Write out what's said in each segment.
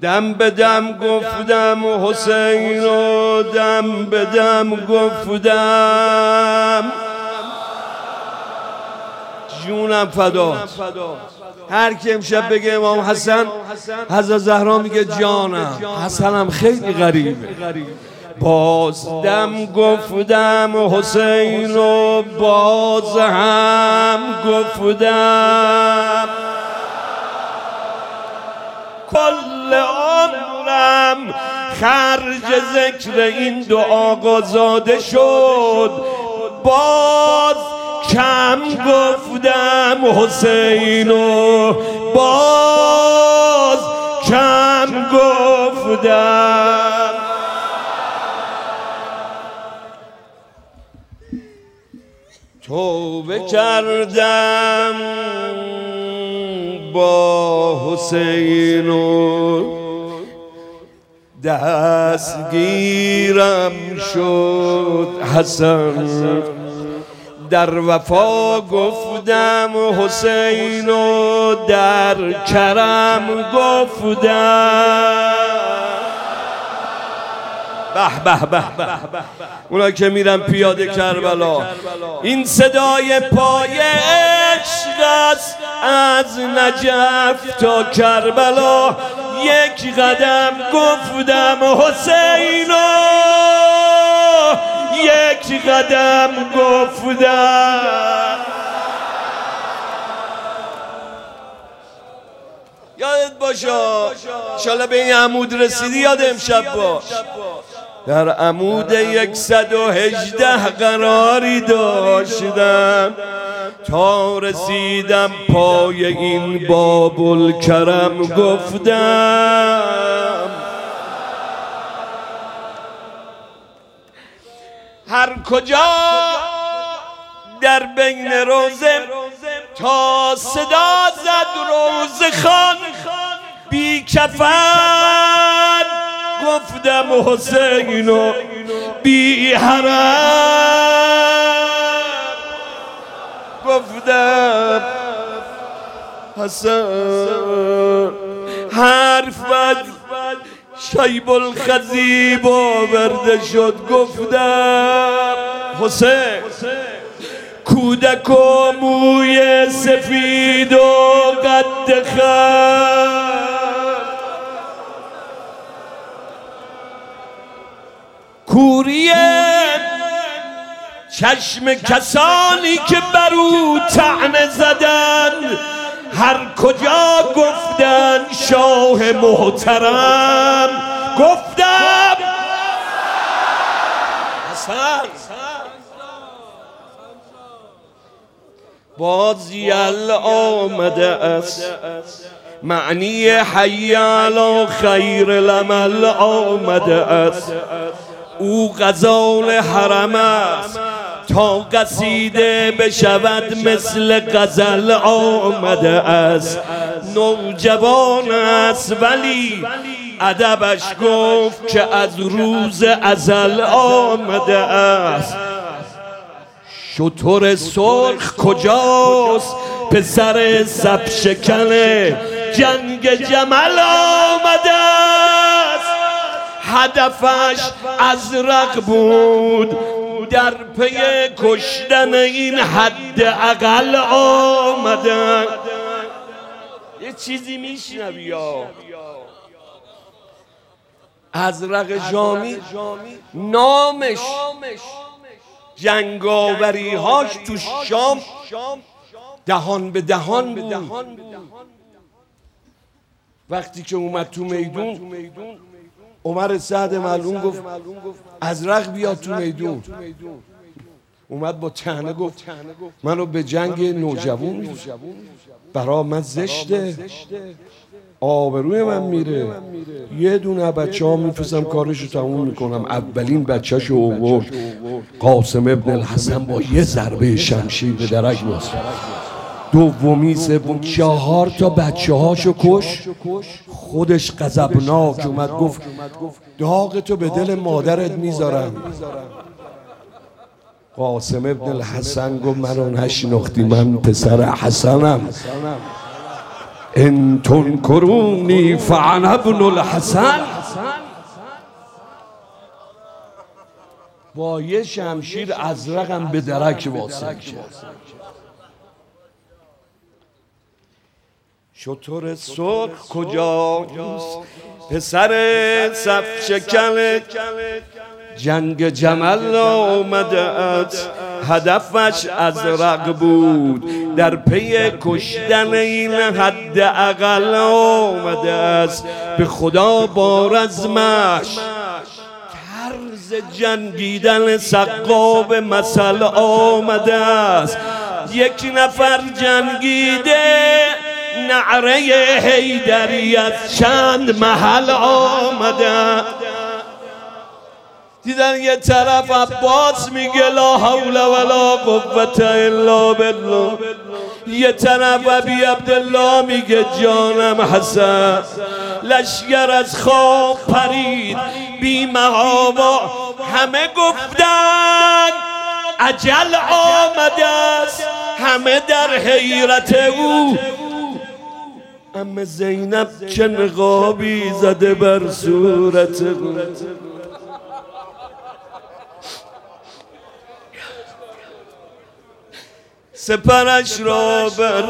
دم به دم گفتم حسین و دم به دم گفتم جونم فدا. هر کی امشب بگه امام حسن، حضرت زهرا میگه جانم. حسنم خیلی غریبه. باز دم گفتم حسین و باز هم گفتم کل عمرم خرج ذکر این دو آقا زاده شد. باز کم گفتم حسین و باز کم گفتم. توبه کردم با حسین و دستگیرم شد حسن. در وفا گفتم حسین و در کرم گفتم. به به به به اونا که میرن پیاده کربلا. این صدای پای عشق است از نجف تا کربلا. یک قدم گفتم حسین و یک قدم گفتم. یادت باشه انشالله به این عمود رسیدی. یاد امشب باش در عمود 118 قراری داشتم تا رسیدم پای این باب الکرم گفتم. هر کجا در بین روزه تا صدا زد روزه خان بی کفن گفتم حسین و بی حرم گفتم حسن. حرف بد شیب الخضیب آورده شد گفتم حسین. کودک و موی سفید و قد خم کوری چشم کسانی که بر او طعنه زدن. هر کجا گفتن شاه محترم گفتم حسن. باز یل آمده است معنی حی علی خیر العمل آمده است. او غزال حرم است تا قصیده بشود مثل غزل آمده است. نوجوان است ولی ادبش گفت که از روز ازل آمده است. شتر سرخ کجاست پسر سب شکن جنگ جمل آمده است. هدفش ازرق بود در پی کشتن این حد اقل آمده. یه چیزی میشنوی یا ازرق جامی نامش جنگاوری هاش تو شام دهان به دهان بود. وقتی که اومد تو میدون عمر سعد ملعون گفت ازرق بیاد تو میدون. اومد با طعنه گفت منو به جنگ نوجوان برا من زشته، آبروی من میره. یه دونه بچه ها میفرستم کارشو تموم میکنم. اولین بچه‌شو آورد قاسم ابن الحسن با یه ضربه شمشیر به درک باز. دومی سوم 4 تا بچه هاشو کش. خودش غضبناک اومد گفت داغ تو به دل مادرت میذارم. قاسم ابن الحسن گفت منو نشناختی، من پسر حسنم. ان تنکرونی فانا ابن الحسن. با یه شمشیر ازرقم به درک واصل کرد. شتر سرخ کجاست پسر صف شکن، جنگ جمل آمده است هدفش ازرق بود، در پی کشتن این حد اقل آمده است. به خدا با رزمش طرز جنگیدن سقاب مثل آمده است. یک نفر جنگیده نعره حیدری از چند محل آمده. دیدن یه طرف عباس میگه لا حول ولا قوة الا بالله، یه طرف ابی عبدالله میگه جانم حسن. لشگر از خواب پرید بی محابا، همه گفتن اجل آمده است، همه در حیرت او. اما زینب چه نقابی زده بر صورت او، سپرش را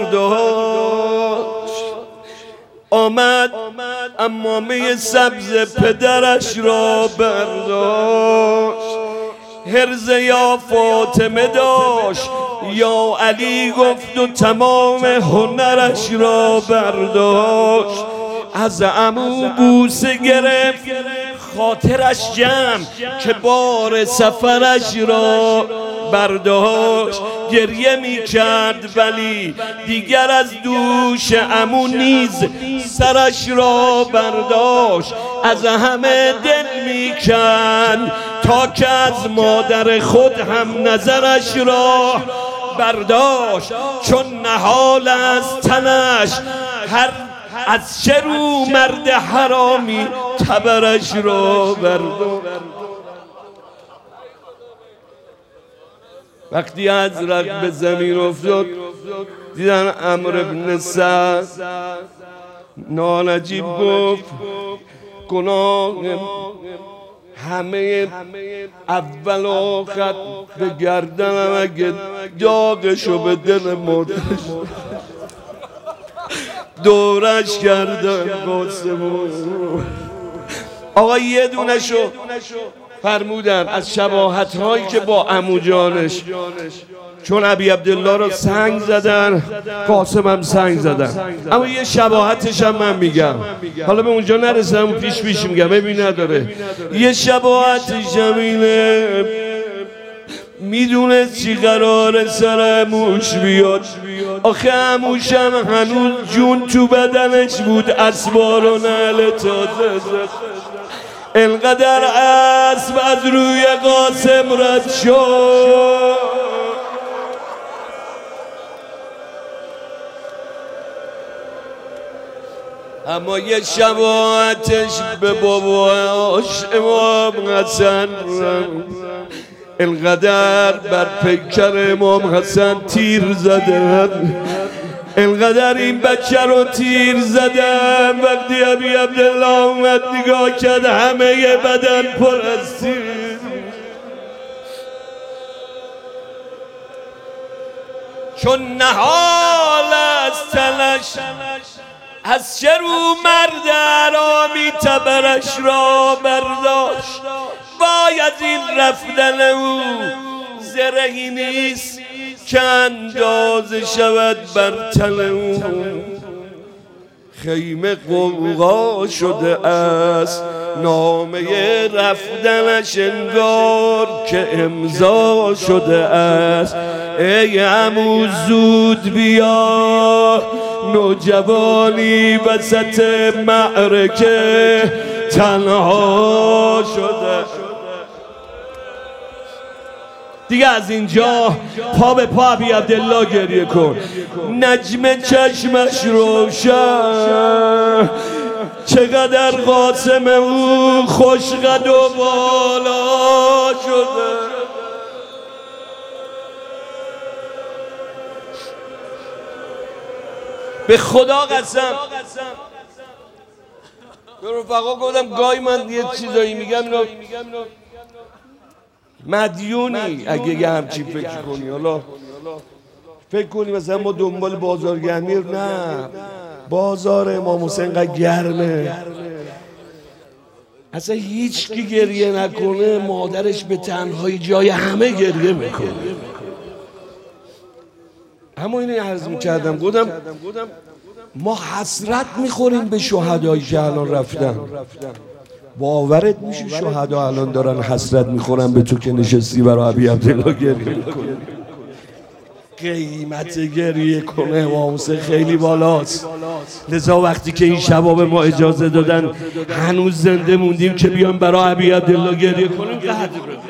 برداشت آمد، عمامه سبز پدرش را برداشت. حرز یا فاطمه داشت یا علی گفت و تمام هنرش را برداشت. از عمو بوسه گرفت خاطرش جمع که بار سفرش را برداشت. گریه می کرد ولی دیگر از دوش عمو نیز سرش را برداشت. از همه دل می کند تا که از مادر خود هم نظرش را برداشت. چون نهال از تنش هر از چه رو مرد حرامی تبرش را برداشت. وقتی ازرق به زمین افتاد دیدن عمرو بن سعد نانجیب گفت گناه همه اول آخر به گردنم اگه داغشو به دل مادرش دورش کردن قاسمون. آقا یه دونه شو فرمودن از شباهت هایی که با عمو جانش، چون ابی عبدالله رو سنگ زدن قاسم هم سنگ زدن، اما یه شباهتش هم من میگم، حالا به اونجا نرسم پیش میگم ببین نداره. یه شباهتش هم اینه میدونست چی قراره سر عموش بیاد. آخه عموش هم هنوز جون تو بدنش بود، اسوار و نعل تازه زد. انقدر اسب از روی قاسم رد شد اما یه شباهتش به باباش امام حسن انقدر بر پیکر امام حسن تیر زدن، انقدر این بچه رو تیر زدن. وقتی ابی عبدالله اومد نگاه کرد همه بدن پر از تیر. چون نهال از تنش از چه رو مرد حرامی تبرش را برداشت. وای از این رفتن او زرهی نیست که اندازه شود بر تن او. خیمه غوغا شده است، نامه رفتنش انگار که امضا شده است. ای عمو زود بیا، نوجوانی وسط معرکه تنها شده. دیگه از اینجا پا به پا ابی عبدالله گریه کن. نجم چشمش روشن، چقدر قاسم او خوشقد و بالا شده. به خدا قسم به رفقا گفتم گاهی من یه چیزایی میگم مدیونی اگه یه همچین فکر کنی. حالا فکر کنی مثلا ما دنبال بازارگرمی، نه، بازار امام حسین اینقدر گرمه اصلا هیچ کی گریه نکنه مادرش به تنهایی جای همه گریه میکنه. اما اینو عرض میکردم گفتم ما حسرت میخوریم به شهدایی که الان رفتن. باورت میشه شهدا الان دارن حسرت میخورن به تو که نشستی برای ابی عبدالله گریه میکنی؟ قیمت گریه کنه امام حسین خیلی بالاست. لذا وقتی که این شباب ما اجازه دادن هنوز زنده موندیم که بیان برای ابی عبدالله گریه کنیم. قدر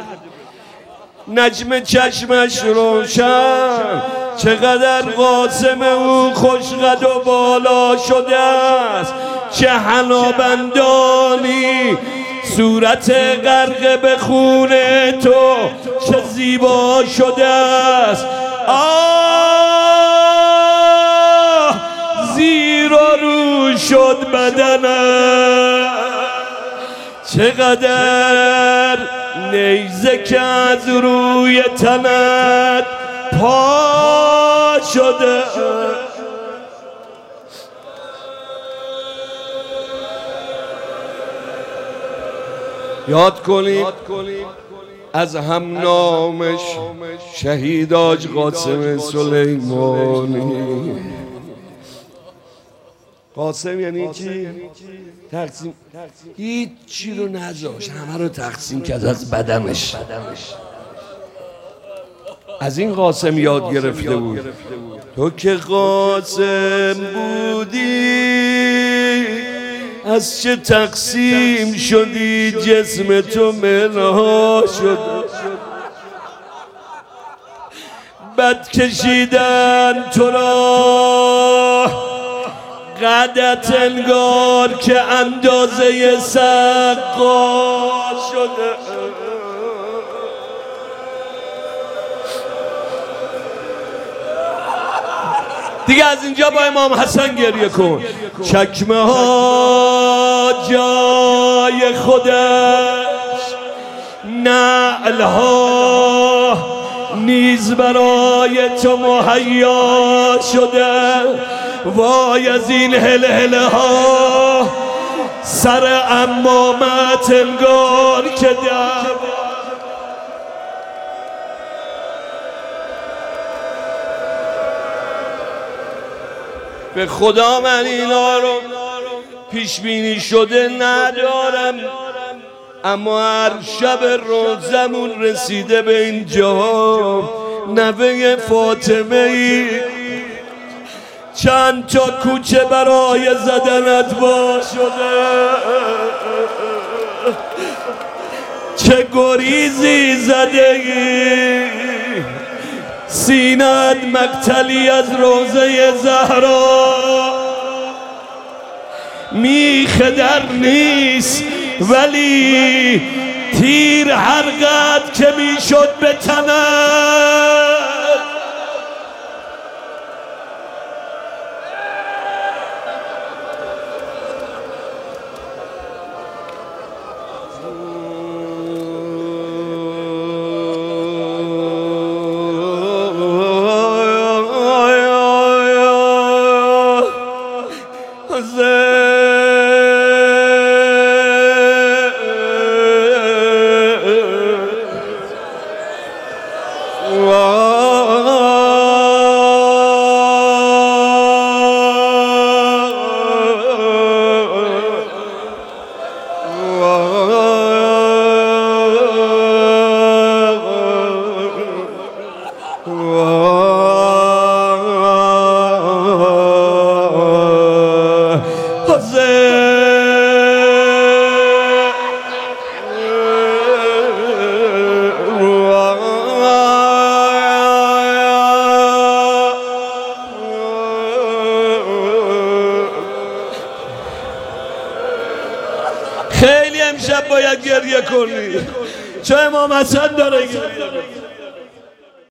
نجم چشمش روشن چقدر قاسم او خوشقد و بالا شده است، چه حنابندانی صورت غرق به خون تو چه زیبا شده است. آه زیر و رو شد بدنم، چقدر نیزه که از روی تنت پا شده. یاد کنیم از هم نامش شهید حاج قاسم سلیمانی. قاسم یعنی چی؟ تقسیم. هیچ چی رو نذاشت، همه رو تقسیم کرد از بدنش. از این قاسم یاد گرفته بود. تو که قاسم بودی از چه تقسیم شدی، جسم تو منها شد. بد کشیدن تو را قدت انگار که اندازه سقا شده. دیگه از اینجا با امام حسن گریه کن. چکمه ها جای خودش، نعل ها نیز برای تو مهیا شده. وای از این هله ها سر عمامت انگار که دعوا. به خدا من اینا رو پیش بینی شده ندارم، اما هر شب روزمون رسیده به اینجا. نوه فاطمه ای چند تا کوچه برای زدنت وا شده، چه گریزی زده ای، سینت مقتلی از روزه زهرا. میخ در نیست ولی تیر هر قد که میشد به تنت. خیلی امشب باید گریه کنی چون امام حسن داره گریه.